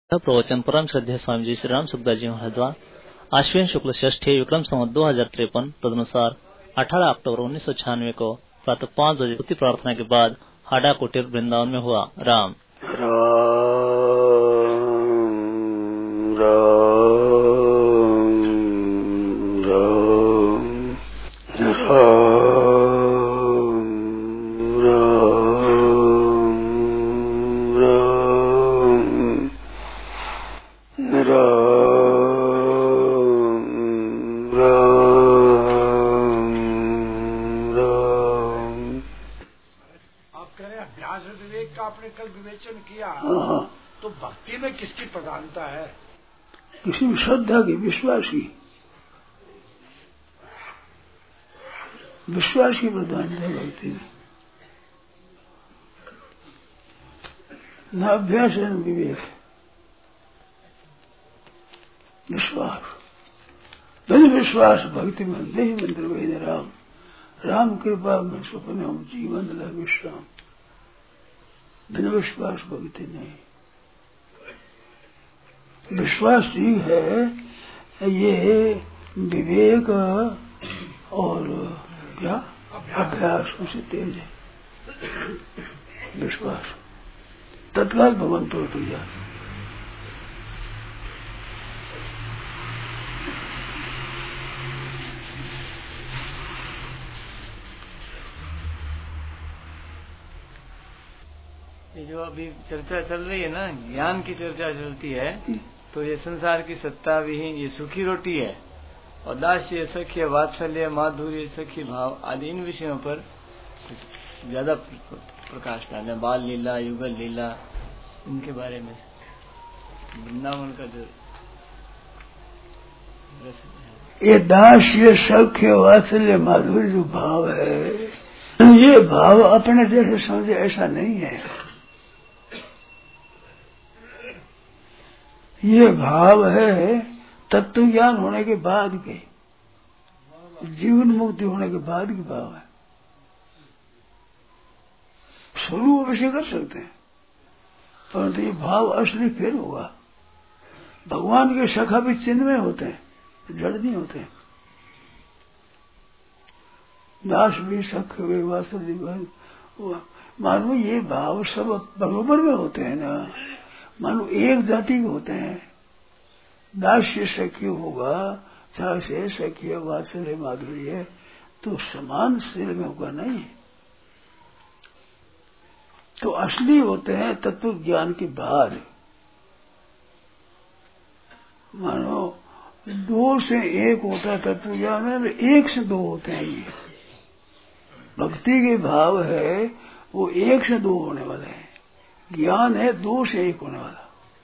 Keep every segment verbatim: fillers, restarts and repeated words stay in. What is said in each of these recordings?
प्रवचन परम श्रद्धेय स्वामी जी श्री राम सुखदास जी हरिद्वार आश्विन शुक्ल षष्ठी विक्रम संवत दो हजार तिरपन तदनुसार अठारह अक्टूबर उन्नीस सौ छियानवे को प्रातः पाँच बजे प्रार्थना के बाद हाडा कुटीर वृंदावन में हुआ। राम राम राम आपने कल विवेचन किया तो भक्ति में किसकी प्रधानता है? किसी भी श्रद्धा की, विश्वास की, विश्वास की प्रधानता है भक्ति में। न अभ्यास है न विवेक, विश्वास। धन विश्वास भक्ति में देहि मंत्र वेद राम, राम कृपा में स्वप्न हम जीवन लय विश्राम। बिना विश्वास भक्ति नहीं। विश्वास ही है ये विवेक और क्या अभ्यास उसे तेज है। विश्वास तत्काल भवन तोड़ दिया। ये जो अभी चर्चा चल रही है ना, ज्ञान की चर्चा चलती है, तो ये संसार की सत्ता विहीन ये सूखी रोटी है और दास्य सख्य वात्सल्य माधुर्य सखी भाव आदि इन विषयों पर ज्यादा प्रकाश डालना। बाल लीला, युगल लीला, इनके बारे में वृंदावन का जो रस है, ये दास्य सख्य वात्सल्य माधुर्य जो भाव है, ये भाव अपने जैसे समझे ऐसा नहीं है। ये भाव है तत्व ज्ञान होने के बाद के, जीवन मुक्ति होने के बाद के भाव है। स्वरूप अवश्य कर सकते हैं, परंतु ये भाव असली फिर होगा। भगवान के सखा भी चिन्ह में होते हैं, जड़ नहीं होते हैं। दास भी सख वे वासुदेव, मानो ये भाव सब बरोबर में होते हैं ना। मानो एक जाति के होते हैं। दास्य सख्य होगा, चाहे सख्य वात्सल्य माधुर्य, तो समान स्थिर में होगा नहीं। तो असली होते हैं तत्व ज्ञान के बाद। मानो दो से एक होता है तत्व ज्ञान में, एक से दो होते हैं। ये भक्ति के भाव है वो एक से दो होने वाले हैं। ज्ञान है दो से एक होने वाला।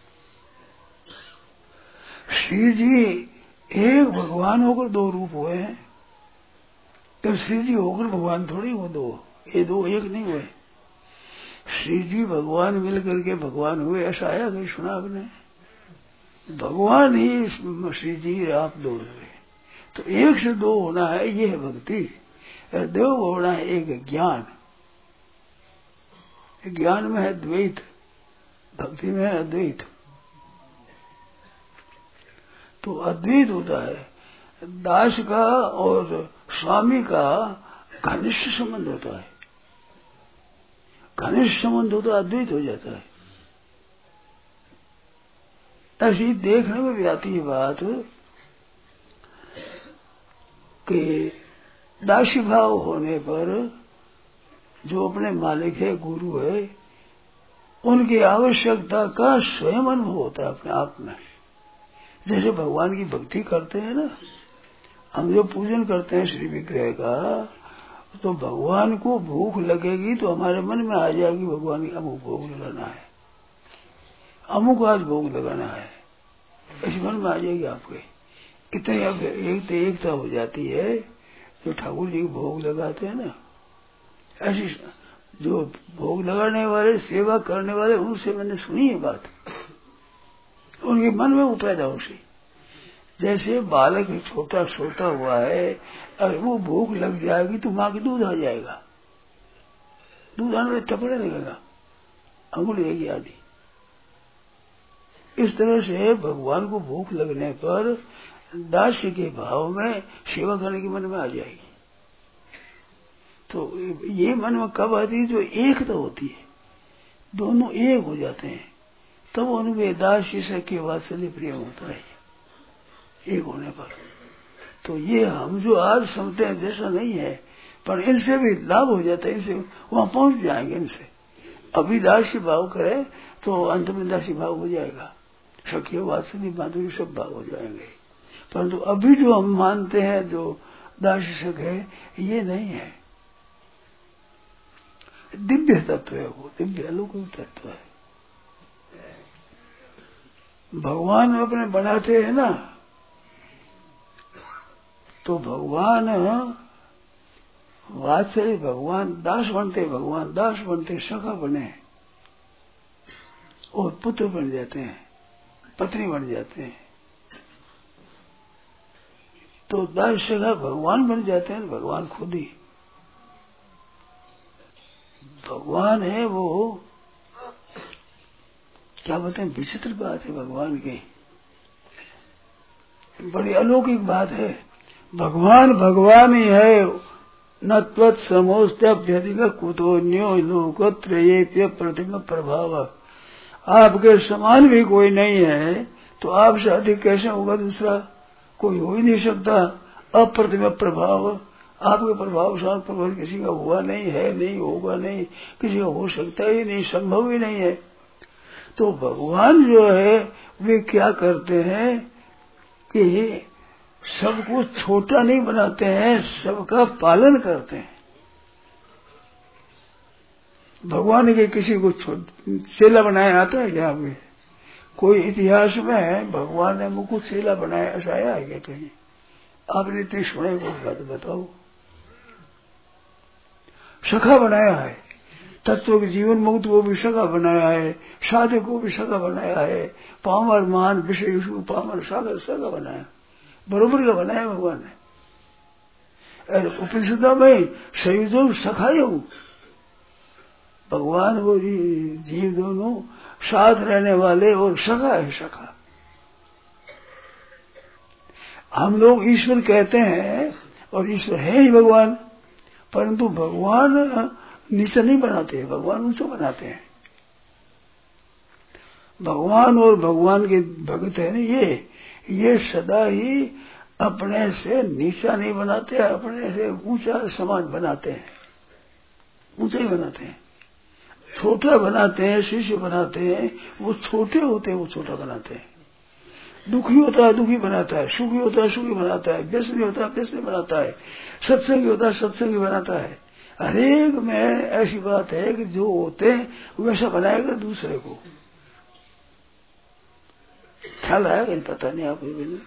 श्री जी एक भगवान होकर दो रूप हुए हैं, तो श्री जी होकर भगवान थोड़ी हो दो, ये दो एक नहीं हुए। श्री जी भगवान मिलकर के भगवान हुए, ऐसा आया कहीं सुना आपने? भगवान ही श्री जी आप दो हुए। तो एक से दो होना है, ये है भक्ति। दो होना है एक ज्ञान। ज्ञान में है द्वैत, भक्ति में है अद्वैत। तो अद्वैत होता है दास का और स्वामी का घनिष्ठ संबंध होता है। घनिष्ठ संबंध होता है, अद्वैत हो जाता है। ऐसी देखने में भी आती है बात कि दासी भाव होने पर जो अपने मालिक है, गुरु है, उनकी आवश्यकता का स्वयं अनुभव होता है अपने आप में। जैसे भगवान की भक्ति करते हैं ना, हम जो पूजन करते हैं श्री विग्रह का, तो भगवान को भूख लगेगी तो हमारे मन में आ जाएगी भगवान की अमुक भोग लगाना है, अमुक आज भोग लगाना है, ऐसे मन में आ जाएगी आपके। इतने एक एकता हो जाती है जो ठाकुर जी भोग लगाते हैं ना। ऐसी जो भोग लगाने वाले, सेवा करने वाले, उनसे मैंने सुनी है बात। उनके मन में वो पैदा हो सी। जैसे बालक छोटा सोता हुआ है, अगर वो भूख लग जाएगी तो माँ की दूध आ जाएगा, दूध आने में टपड़े लगेगा, अंगुल लेगी आदि। इस तरह से भगवान को भूख लगने पर दास्य के भाव में सेवा करने की मन में आ जाएगी। तो ये मन में कब आती है? जो एकता तो होती है, दोनों एक हो जाते हैं, तब तो उनमें दास्य सख्य वात्सल्य प्रेम होता है एक होने पर। तो ये हम जो आज समझते हैं जैसा नहीं है, पर इनसे भी लाभ हो जाता है, इनसे वहां पहुंच जाएंगे। इनसे अभी दास्य भाव करे तो अंत में दास्य भाव हो जाएगा, सख्य वात्सल्य माधुर्य सब भाव हो जाएंगे। परंतु अभी जो हम मानते हैं जो दास्य सख है, ये नहीं है, दिव्य तत्व है, वो दिव्य अलौकिक तत्व है। भगवान अपने बनाते हैं ना, तो भगवान वात्सल्य, भगवान दास बनते, भगवान दास बनते, सखा बने और पुत्र बन जाते हैं, पत्नी बन जाते हैं। तो दास सखा भगवान बन जाते हैं, भगवान खुद ही भगवान है। वो क्या बोलते हैं, विचित्र बात है भगवान की, बड़ी अलौकिक बात है। भगवान भगवान ही है, न त्वत् समोस्त्यभ्यधिक कुतोन्यो लोकत्रयेप्य प्रतिम प्रभाव। आपके समान भी कोई नहीं है, तो आपसे अधिक कैसे होगा दूसरा? कोई हो ही नहीं सकता। अप्रतिम प्रभाव, आपके प्रभाव साथ प्रभाव किसी का हुआ नहीं है, नहीं होगा नहीं, किसी का हो सकता ही नहीं, संभव ही नहीं है। तो भगवान जो है वे क्या करते हैं कि सबको छोटा नहीं बनाते हैं, सबका पालन करते हैं। भगवान के किसी को चेला बनाया आता है क्या? आपके कोई इतिहास में भगवान ने मुझको चेला बनाया ऐसा आया है क्या कहीं? आपने इतनी सुने को बात बताओ। सखा बनाया है, तत्व के जीवन मुक्त को भी सखा बनाया है, साधक को भी सखा बनाया है, पामर मान विषय पामर सागर सखा बनाया, बरोबर का बनाया भगवान ने। उपनिषदों में संयुजो सखाय हूँ, भगवान वो जीव दोनों साथ रहने वाले और सखा है, सखा। हम लोग ईश्वर कहते हैं और ईश्वर है ही भगवान, परंतु भगवान नीचा नहीं बनाते, भगवान ऊंचा बनाते हैं। भगवान और भगवान के भक्त है ना, ये ये सदा ही अपने से नीचा नहीं बनाते, अपने से ऊंचा समाज बनाते हैं, ऊंचा ही बनाते हैं। छोटा बनाते हैं, शिष्य बनाते हैं, वो छोटे होते हैं वो छोटा बनाते हैं। दुखी होता है दुखी बनाता है, सुखी होता है सुखी बनाता है, व्यसनी होता है व्यसनी बनाता है, सत्संगी होता है सत्संगी बनाता है। हरेक में ऐसी बात है कि जो होते हैं वैसा बनाएगा दूसरे को। ख्याल आया कहीं? पता नहीं आपको भी।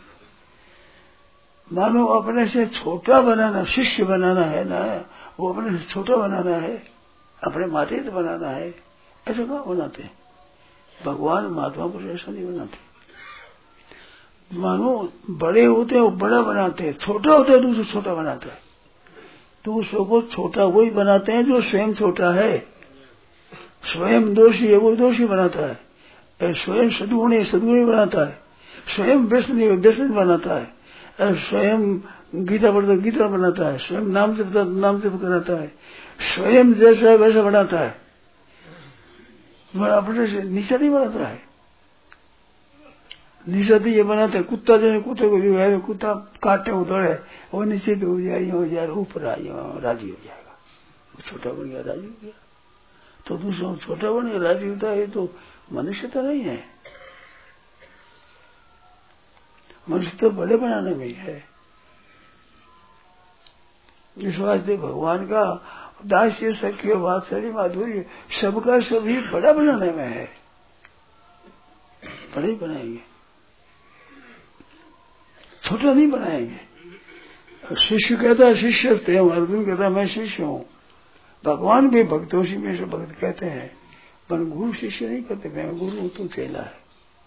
मानो अपने से छोटा बनाना, शिष्य बनाना है ना, वो अपने से छोटा बनाना है, अपने माते तो बनाना है, ऐसा कहाँ बनाते हैं? भगवान महात्मा पुरुष ऐसा नहीं बनाते। मानो बड़े होते हैं वो बड़ा बनाते हैं, छोटा होता है दूसरा छोटा बनाता है। दूसरों को छोटा वही बनाते हैं जो स्वयं छोटा है। स्वयं दोषी है वो दोषी बनाता है, स्वयं सदगुणी सदगुणी बनाता है, स्वयं व्यसनी व्यसनी बनाता है, स्वयं गीता पढ़ता गीता बनाता है, स्वयं नाम से पता नाम से बनाता है, स्वयं जैसा है वैसा बनाता है, अपने से नीचा नहीं बनाता है। नीचा तो ये बनाते हैं, कुत्ता जो कुत्ते को जो है कुत्ता काटे उधड़े वो नीचे तो हो जाए हो जाए ऊपर आ राजी हो जाएगा, वो छोटा बन गया राजी हो गया। तो दूसरों छोटा बन गया राजी होता है, तो मनुष्य तो नहीं है। मनुष्य तो बड़े बनाने में है। इस वास्ते भगवान का दास्य सख्य वात्सल्य माधुर्य सबका सभी बड़ा बनाने में है, बड़े बनाएंगे, छोटा नहीं बनाएंगे। शिष्य कहता है शिष्य थे, अर्जुन कहता है मैं शिष्य हूँ। भगवान भी भक्तों से में से भक्त कहते हैं, पर गुरु शिष्य नहीं कहते, मैं गुरु हूँ तू चेला है।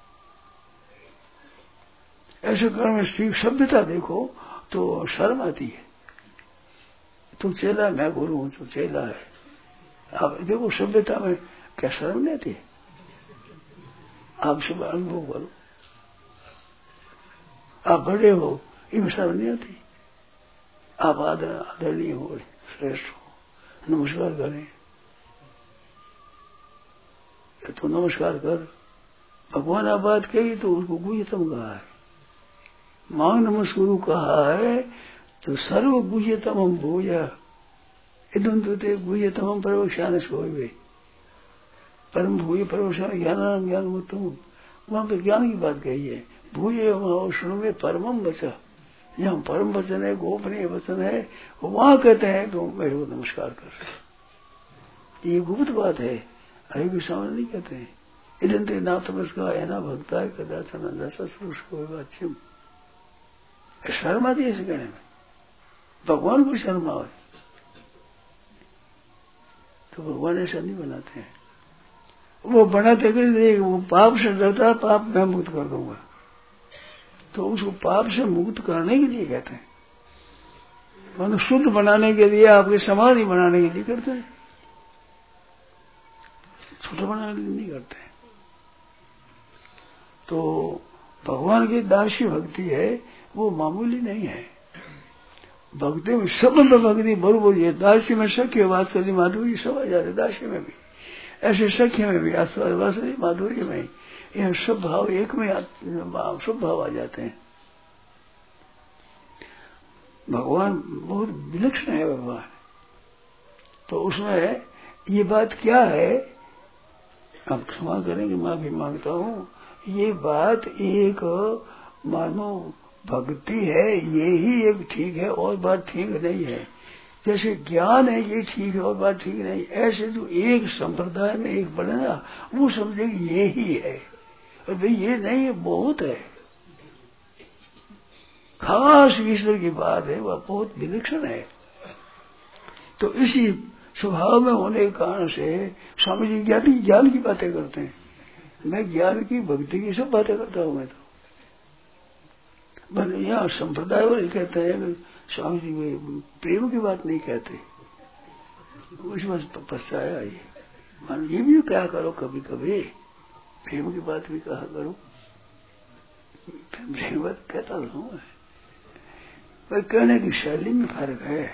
ऐसे कर्म में सभ्यता देखो तो शर्म आती है, तू चेला है मैं गुरु हूँ तू चेला है। अब देखो सभ्यता में क्या शर्म नहीं आती है? आप सब अनुभव करो। आप बड़े हो, ये शर्म नहीं आती। आप आदर आदरणीय हो, श्रेष्ठ हो, नमस्कार करें तो नमस्कार कर। भगवान आप बात कही तो उसको गुह्यतम कहा है, मांग नमस्कुरु कहा है तो सर्व गुह्यतम हम भूया इदम तो गुह्यतम प्रवक्ष्यान सोवे परम भूय प्रवक्ष्यान ज्ञान ज्ञान उत्तम। वहां पर ज्ञान की बात कही है। भूय शुरू में परमम वचन, जहाँ परम वचन है, गोपनीय वचन है, वहां कहते हैं तो मेरे को नमस्कार कर। ये गुप्त बात है, हरे के सामने नहीं कहते हैं। इधर ना तमस्का है ना भक्ता है कदाचन अच्छम शर्म आती है ऐसे कहने में। भगवान को शर्म आए तो भगवान ऐसा नहीं बनाते हैं। वो बनाते कि वो पाप से डरता है, पाप मैं मुक्त कर दूंगा, तो उसको पाप से मुक्त करने के लिए कहते हैं। मतलब शुद्ध बनाने के लिए, आपके समाधि बनाने के लिए करते हैं, छोटा बनाने के लिए नहीं करते हैं। तो भगवान की दासी भक्ति है, वो मामूली नहीं है। भक्ति में सब में भक्ति बरोबर है। दासी में सख्य वात्सल्य माधुर्य सब आ जाते, दासी में भी ऐसे, सख्य में भी वात्सल्य माधुर्य में, यह सब भाव एक में सब भाव आ जाते हैं। भगवान बहुत विलक्षण है भगवान। तो उसमें ये बात क्या है, आप क्षमा करेंगे, माफी मांगता हूँ। ये बात एक मानो भक्ति है, ये ही एक ठीक है और बात ठीक नहीं है। जैसे ज्ञान है ये ठीक है और बात ठीक नहीं, ऐसे जो एक संप्रदाय में एक बने ना, वो समझे ये ही है और भाई ये नहीं है, बहुत है, खास ईश्वर की बात है, वह बहुत विलक्षण है। तो इसी स्वभाव में होने के कारण से स्वामी जी ज्ञान ज्ञान की बातें करते हैं। मैं ज्ञान की भक्ति की सब बातें करता हूँ मैं तो। बस यहाँ संप्रदाय वाले कहते हैं स्वामी जी में प्रेम की बात नहीं कहते, उस बस पछताया ये मान ये भी क्या करो, कभी कभी प्रेम की बात भी कहा करो। प्रेम बात कहता हूँ पर कहने की शैली में फर्क है।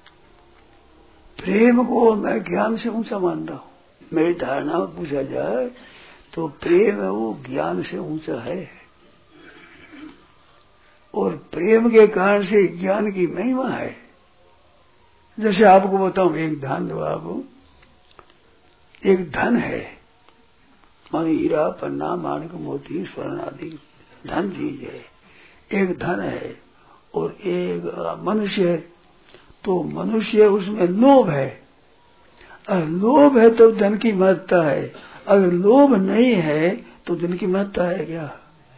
प्रेम को मैं ज्ञान से ऊंचा मानता हूँ। मेरी धारणा में पूछा जाए तो प्रेम है वो ज्ञान से ऊंचा है, और प्रेम के कारण से ज्ञान की महिमा है। जैसे आपको बताऊं, एक ध्यान दो आप, एक धन है, मानो हीरा पन्ना माणिक मोती स्वर्ण आदि धन चीज है, एक धन है और एक मनुष्य है। तो मनुष्य उसमें लोभ है, अगर लोभ है तो धन की महत्ता है, अगर लोभ नहीं है तो धन की महत्ता है क्या?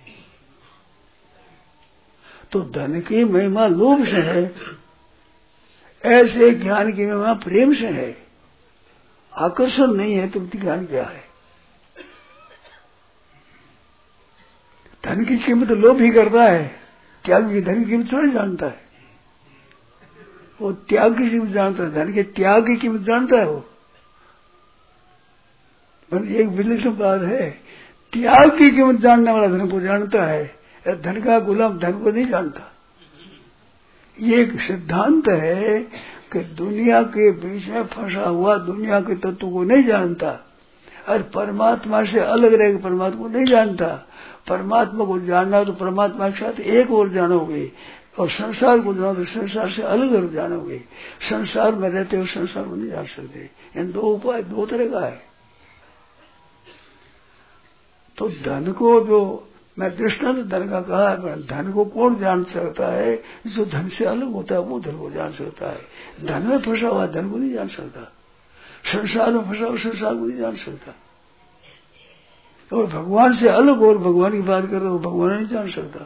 तो धन की महिमा लोभ से है, ऐसे ज्ञान की महिमा प्रेम से है। आकर्षण नहीं है तो ज्ञान क्या है? धन की कीमत लोभ ही करता है, त्याग की धन की कीमत थोड़ी जानता है। वो त्याग की कीमत जानता है, धन के त्याग की कीमत जानता है वो। एक विलक्षण बात है, त्याग की कीमत जानने वाला धन को जानता है, धन का गुलाम धन को नहीं जानता। ये एक सिद्धांत है कि दुनिया के बीच में फंसा हुआ दुनिया के तत्व को नहीं जानता, और परमात्मा से अलग रह के परमात्मा को नहीं जानता। परमात्मा को जानना तो परमात्मा के साथ एक और जानोगे, और संसार को जानो तो संसार से अलग और जानोगे। संसार में रहते हो संसार को नहीं जान सकते। इन दो उपाय दो तरह का है। तो धन को जो मैं दृष्टांत धन का कहा है, धन को कौन जान सकता है? जो धन से अलग होता है वो धन को जान सकता है। धन में फंसा हुआ धन को नहीं जान सकता, संसार में फंसा हुआ संसार को नहीं जान सकता। और भगवान से अलग और भगवान की बात कर रहे हो, भगवान नहीं जान सकता।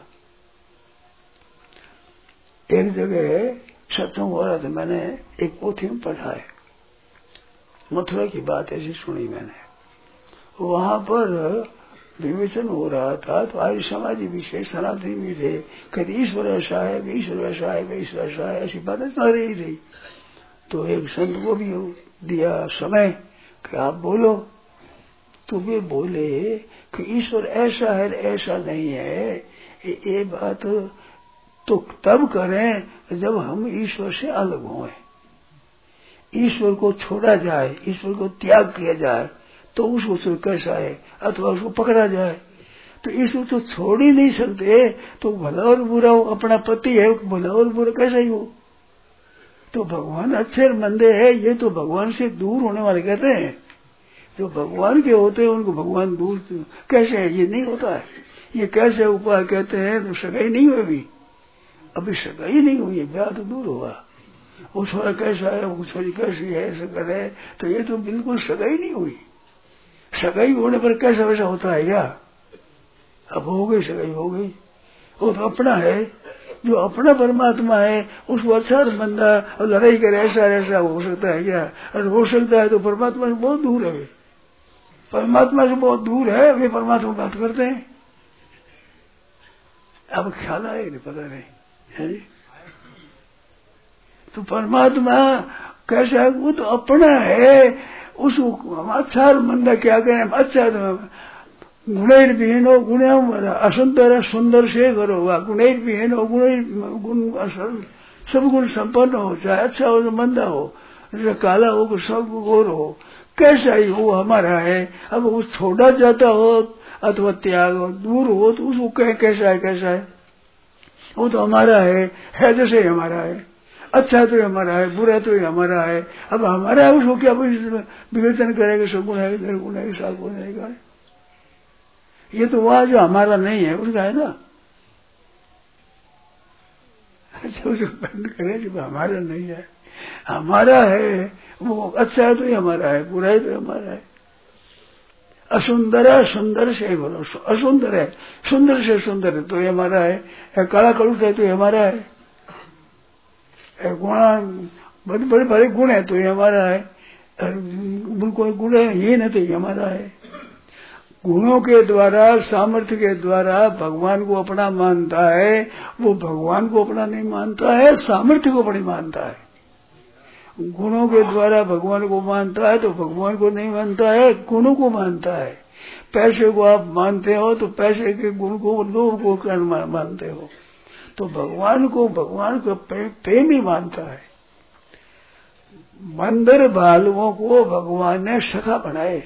एक जगह सत्संग हो रहा था, मैंने एक पोथी में पढ़ा है, मथुरा की बात ऐसी सुनी मैंने। वहां पर विवेचन हो रहा था, तो आज समाजी विषय सनातनी भी थे, कभी ईश्वर ऐसा है, ईश्वर ऐसा है, ईश्वर ऐसा है, ऐसी बातें चल रही थी। तो एक संत को भी दिया समय कि आप बोलो, तो वे बोले कि ईश्वर ऐसा है ऐसा नहीं है। ये, ये बात तो तब करें जब हम ईश्वर से अलग हों, ईश्वर को छोड़ा जाए, ईश्वर को त्याग किया जाए तो उसको कैसा है, अथवा उसको पकड़ा जाए। तो ईश्वर तो छोड़ ही नहीं सकते, तो भला और बुरा अपना पति है, भला और बुरा कैसा ही हो। तो भगवान अच्छे और मंदे है, ये तो भगवान से दूर होने वाले कहते हैं। जो भगवान के होते हैं उनको भगवान दूर कैसे है, ये नहीं होता है। ये कैसे उपाय कहते हैं, तो सगाई नहीं हुई अभी, अभी सगाई नहीं हुई, ब्याह तो दूर होगा। वो छोरा कैसा है, वो छोरी कैसी है, ऐसा करे, तो ये तो बिल्कुल सगाई नहीं हुई। सगाई होने पर कैसा वैसा होता है क्या? अब हो गई, सगाई हो गई, वो तो अपना है। जो अपना परमात्मा है उसको अच्छा और मंदा और लड़ाई करे ऐसा ऐसा हो सकता है क्या? और हो सकता है तो परमात्मा से बहुत दूर है, वे परमात्मा से बहुत दूर है, वे परमात्मा बात करते हैं। अब ख्याल आए नहीं, पता नहीं है। तो परमात्मा कैसा है, वो तो अपना है, उसको हम अच्छा और मंदा क्या करें। अच्छा गुणैर विहीनो गुणम असुंदर सुंदर से करो, गुणैर विहीनो गुण गुण सब गुण संपन्न हो, चाहे अच्छा हो तो मंदा हो, जैसे काला हो सब गोर हो, कैसा ही हो हमारा है। अब वो छोड़ा जाता हो अथवा त्याग हो, दूर हो, तो उसको कह कैसा है कैसा है, वो तो हमारा है, है जैसे ही हमारा है। अच्छा तो हमारा है, बुरा तो हमारा है। अब हमारा है उसको क्या विवेचन करेगा, सगुण है निर्गुण है सागुण है, ये तो वह जो हमारा नहीं है उसका है ना। अच्छा उसको बंद करे, जब हमारा नहीं है, हमारा है, वो अच्छा है तो ही हमारा है, बुरा है तो हमारा है। असुंदर है सुंदर से बोलो, असुंदर है सुंदर से सुंदर है तो ये हमारा है, काला कलुट है तो ये हमारा है, गुणा बड़े बड़े बड़े गुण है तो ये हमारा है, कोई गुण है ये नहीं तो ये हमारा है। गुणों के द्वारा सामर्थ्य के द्वारा भगवान को अपना मानता है, वो भगवान को अपना नहीं मानता है, सामर्थ्य को अपनी मानता है। गुणों के द्वारा भगवान को मानता है तो भगवान को नहीं मानता है, गुणों को मानता है। पैसे को आप मानते हो तो पैसे के गुण को लोग को कर मानते हो, तो भगवान को भगवान को प्रेमी मानता है। मंदिर भालुओं को भगवान ने सखा बनाए।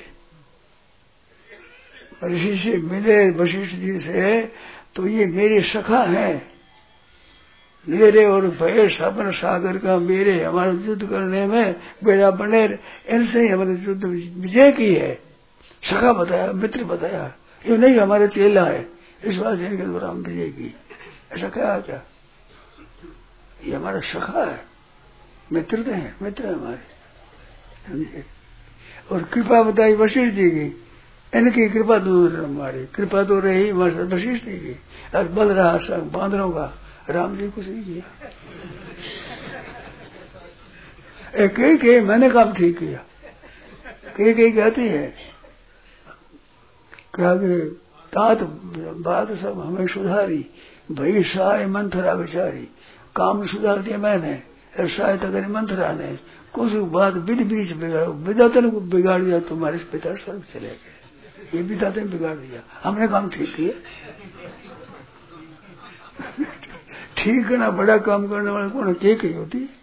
ऋषि से मिले वशिष्ठ जी से, तो ये मेरे सखा हैं, मेरे और भय सपन सागर का मेरे हमारे युद्ध करने में बेड़ा बने, इनसे ही हमारे युद्ध विजय की है। सखा बताया, मित्र बताया, ये नहीं हमारे चेला है, इस बात से इनके द्वारा हम विजय की, ऐसा क्या क्या? ये हमारा सखा है, मित्र हैं, मित्र है हमारे। और कृपा बताई वशिष्ठ जी की, इनकी कृपा दूर हमारी कृपा तो रही वशिष्ठ जी की, और बल रहा सब बांदरों का, राम जी कुछ नहीं किया। एक एक के मैंने काम ठीक किया, कई कई कहती है क्या कि तात बात सब हमें सुधारी, भई साय मंथरा विचारी, काम सुधार दिया मैंने, साय तक मंथरा ने कुछ बात विधि बीच बिगाड़, विधातन को बिगाड़ दिया, तुम्हारे पिता स्वर्ग चले गए, ये विधाते ने बिगाड़ दिया, हमने काम ठीक किया। ठीक करना बड़ा काम करने वाले कौन के कही होती है?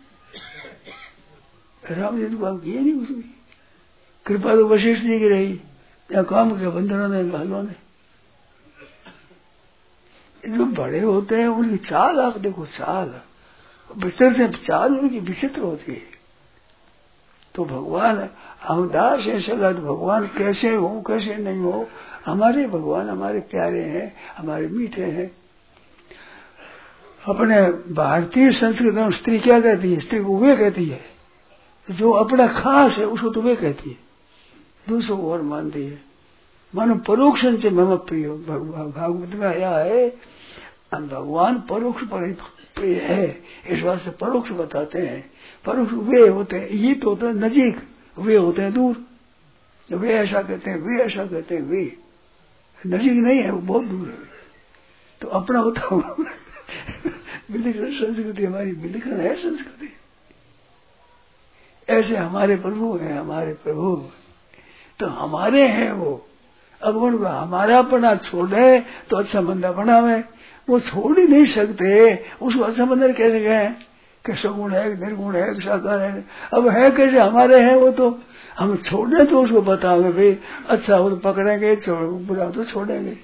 राम जी तो काम किए नहीं उसकी, कृपा तो वशिष्ठ जी की रही, या काम किया बंधनों ने भालों ने। जो बड़े होते हैं उनकी चाल आप देखो, चाल विचित्र से चाल उनकी विचित्र होती है। तो भगवान हम दास है सगा, तो भगवान कैसे हो कैसे नहीं हो, हमारे भगवान हमारे प्यारे हैं, हमारे मीठे हैं। अपने भारतीय संस्कृति में स्त्री क्या कहती है? स्त्री को वे कहती है, जो अपना खास है उसको तो वे कहती है, दूसरों को और मानती है। मानो परोक्ष से मम प्रिय, भागवत में आया है भगवान परोक्ष पर प्रिय है, इस बात से परोक्ष बताते हैं। परोक्ष वे होते हैं, ये तो होते हैं नजीक, वे होते हैं दूर। वे ऐसा कहते हैं, वे ऐसा कहते हैं, वे नजीक नहीं है, वो बहुत दूर है। तो अपना होता विलक्षण संस्कृति हमारी, विलक्षण है संस्कृति। ऐसे हमारे प्रभु हैं, हमारे प्रभु तो हमारे हैं वो। अब उनको हमारा अपना छोड़े तो अच्छा बंदा बनावे, वो छोड़ ही नहीं सकते, उसको अच्छा बंदा कैसे कहें कि सगुण है, निर्गुण है, साकार है। अब है कैसे, हमारे हैं वो, तो हम छोड़े तो उसको बताओगे भाई अच्छा वो तो पकड़ेंगे, बुरा तो छोड़ेंगे।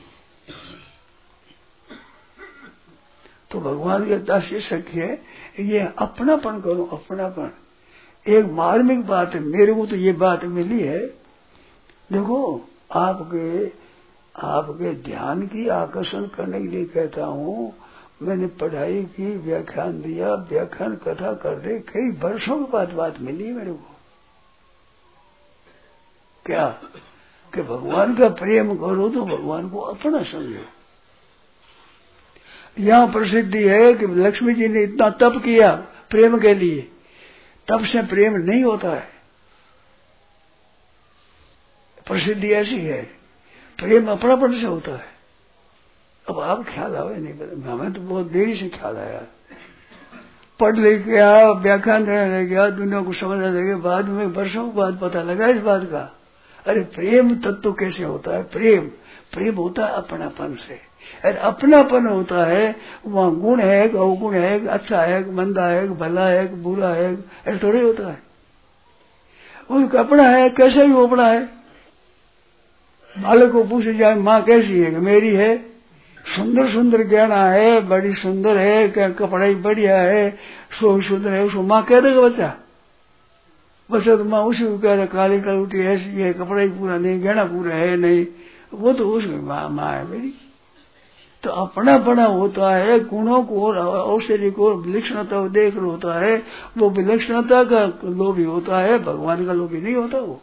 तो भगवान के दासी सख्य ये अपनापन करो, अपनापन। एक मार्मिक बात है, मेरे को तो ये बात मिली है। देखो आपके आपके ध्यान की आकर्षण करने के लिए कहता हूँ, मैंने पढ़ाई की, व्याख्यान दिया, व्याख्यान कथा कर दे, कई वर्षों के बाद बात मिली मेरे को। क्या कि भगवान का प्रेम करो तो भगवान को अपना समझो। यहाँ प्रसिद्धि है कि लक्ष्मी जी ने इतना तप किया प्रेम के लिए, तप से प्रेम नहीं होता है। प्रसिद्धि ऐसी है, प्रेम अपनापन से होता है। अब आप ख्याल आवे नहीं, हमें तो बहुत देरी से ख्याल आया। पढ़ लिख गया, व्याख्यान देने लग गया, दुनिया को समझने लगे, बाद में वर्षों बाद पता लगा इस बात का। अरे प्रेम तत्व कैसे होता है? प्रेम प्रेम होता है अपनापन से। अरे अपनापन होता है, वहाँ गुण है, अवगुण है, अच्छा है, मंदा है, भला है, बुरा है, ऐसा थोड़ी होता है। उसका अपना है, कैसे भी अपना है। बालक को पूछे जाए माँ कैसी है, मेरी है, सुंदर सुंदर गहना है, बड़ी सुंदर है, कपड़ा बढ़िया है, सो सुंदर है, उसको माँ कह देगा बच्चा? बच्चा तो माँ उसी को कह रहा काली कलूटी ऐसी है, कपड़ा ही पूरा नहीं, गहना पूरा है नहीं, वो तो उसमें माँ माँ है मेरी। तो अपना बना होता है, गुणों को और औषधि को विलक्षणता देख होता है, वो विलक्षणता का लोभी होता है, भगवान का लोभी नहीं होता। वो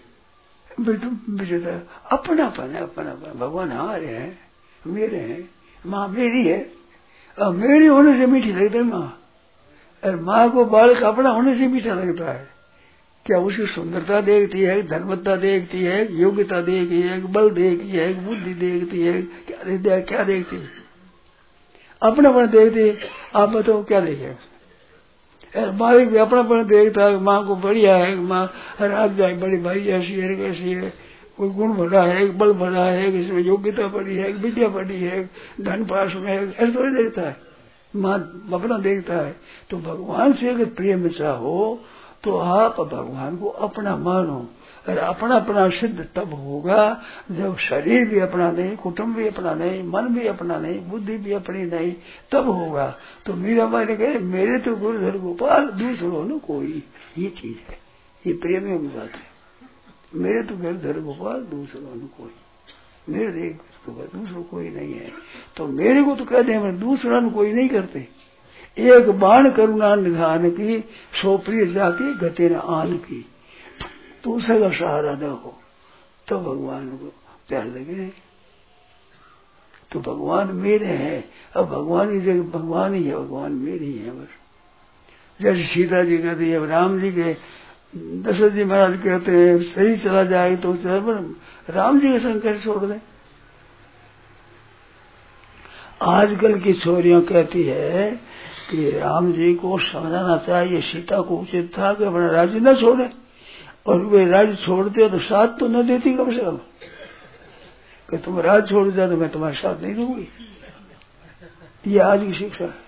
अपनापन है, अपनापन। भगवान हमारे हैं, मेरे हैं, माँ मेरी है। अब मेरी होने से मीठी लगती है माँ, और माँ को बालक अपना होने से मीठा लगता है। क्या उसकी सुंदरता देखती है, धर्मता देखती है, योग्यता देखती है, बल देखती है, बुद्धि देखती है, क्या देखती है? क्या देखती है? अपनापन देखती है। आप बताओ क्या देखे? बालक भी अपनापन देखता है, माँ को बढ़िया है, माँ रात जाए बड़ी भाई ऐसी है, कैसी है, कोई गुण भरा है, बल भरा है, इसमें योग्यता बड़ी है, विद्या बड़ी है, धन पास में है, ऐसा थोड़ी देखता है। माँ अपना देखता है। तो भगवान से अगर प्रेम चाहो तो आप भगवान को अपना मानो, और अपना अपना सिद्ध तब होगा जब शरीर भी अपना नहीं, कुटुंब भी अपना नहीं, मन भी अपना नहीं, बुद्धि भी अपनी नहीं, तब होगा। तो मीराबाई ने कहे मेरे तो गुरुधर गोपाल दूसरों न कोई, ये चीज है, ये प्रेम की बात है। मेरे तो गुरुधर गोपाल दूसरों न कोई, मेरे देख दूसरों कोई नहीं है। तो मेरे को तो कहते हैं मैं दूसरा न कोई नहीं करते। एक बाण करुणा निधान की, सो प्रिय जाके गति न आन की। दूसरे का सहारा न हो तो भगवान को प्यार लगे। तो भगवान मेरे हैं, अब भगवान की जगह भगवान ही है, भगवान मेरे ही है बस। जैसे सीता जी कहती है, राम जी के दशरथ जी महाराज कहते हैं सही चला जाए तो राम जी के संग कैसे छोड़ दें। आजकल की छोरियां कहती है कि राम जी को समझाना चाहिए, सीता को उचित था कि अपना राज्य न छोड़े, और वे राज्य छोड़ते तो साथ तो न देती कम से कम, कि तुम राज्य छोड़ दिया तो मैं तुम्हारे साथ नहीं दूंगी। ये आज की शिक्षा है।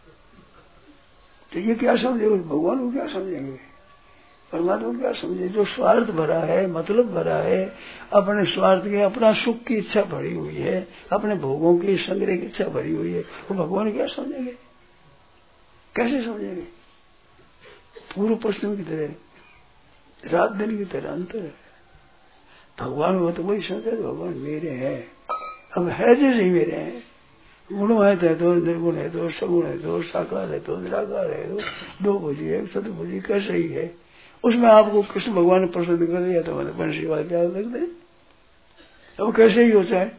तो ये क्या समझेंगे? भगवान को क्या समझेंगे? परमात्मा को क्या समझे? जो स्वार्थ भरा है, मतलब भरा है, अपने स्वार्थ के, अपना सुख की इच्छा भरी हुई है, अपने भोगों की संग्रह की इच्छा भरी हुई है, वो भगवान क्या समझेंगे? कैसे समझेंगे? पूर्व पश्चिम की तरह, रात दिन की तरह अंतर है। भगवान वो तो वही समझे, भगवान मेरे हैं। अब है जैसे ही मेरे हैं, गुण है तो निर्गुण है तो सगुण है तो साकार है तो निराकार है तो दो भुजी है चतुर्भुजी, कैसे ही है। उसमें आपको कृष्ण भगवान ने पसंद कर दिया तो मैंने बंशी वाले प्यार लगते हैं। अब कैसे ही होता है,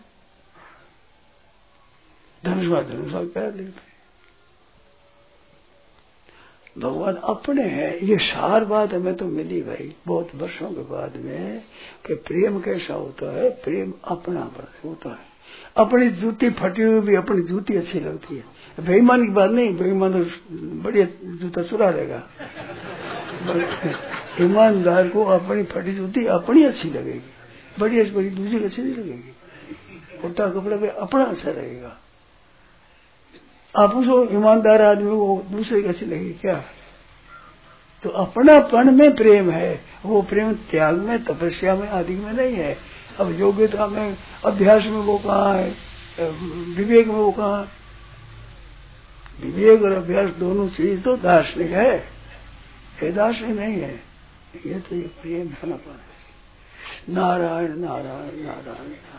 धनुष वाले धनुष वाले प्यार लगते हैं। भगवान अपने हैं, ये सार बात हमें तो मिली भाई बहुत वर्षों के बाद में, कि प्रेम कैसा होता है। प्रेम अपना होता है। अपनी जूती फटी हुई भी अपनी जूती अच्छी लगती है। बेईमान की बात नहीं, बेईमान तो बढ़िया जूता चुरा लेगा। ईमानदार को अपनी फटी जूती अपनी अच्छी लगेगी, बड़ी अच्छी बड़ी दूसरी अच्छी नहीं लगेगी। कुर्ता कपड़ा पे अपना अच्छा लगेगा। आप उसको ईमानदार आदमी को दूसरे की अच्छी लगेगी क्या? तो अपनापन में प्रेम है, वो प्रेम त्याग में, तपस्या में, आदि में नहीं है। अब योग्यता में, अभ्यास में वो कहाँ है, विवेक में वो कहाँ है? विवेक और अभ्यास दोनों चीज तो दार्शनिक है, ये दार्शनिक नहीं है। ये तो ये प्रेम है। नारायण नारायण नारायण।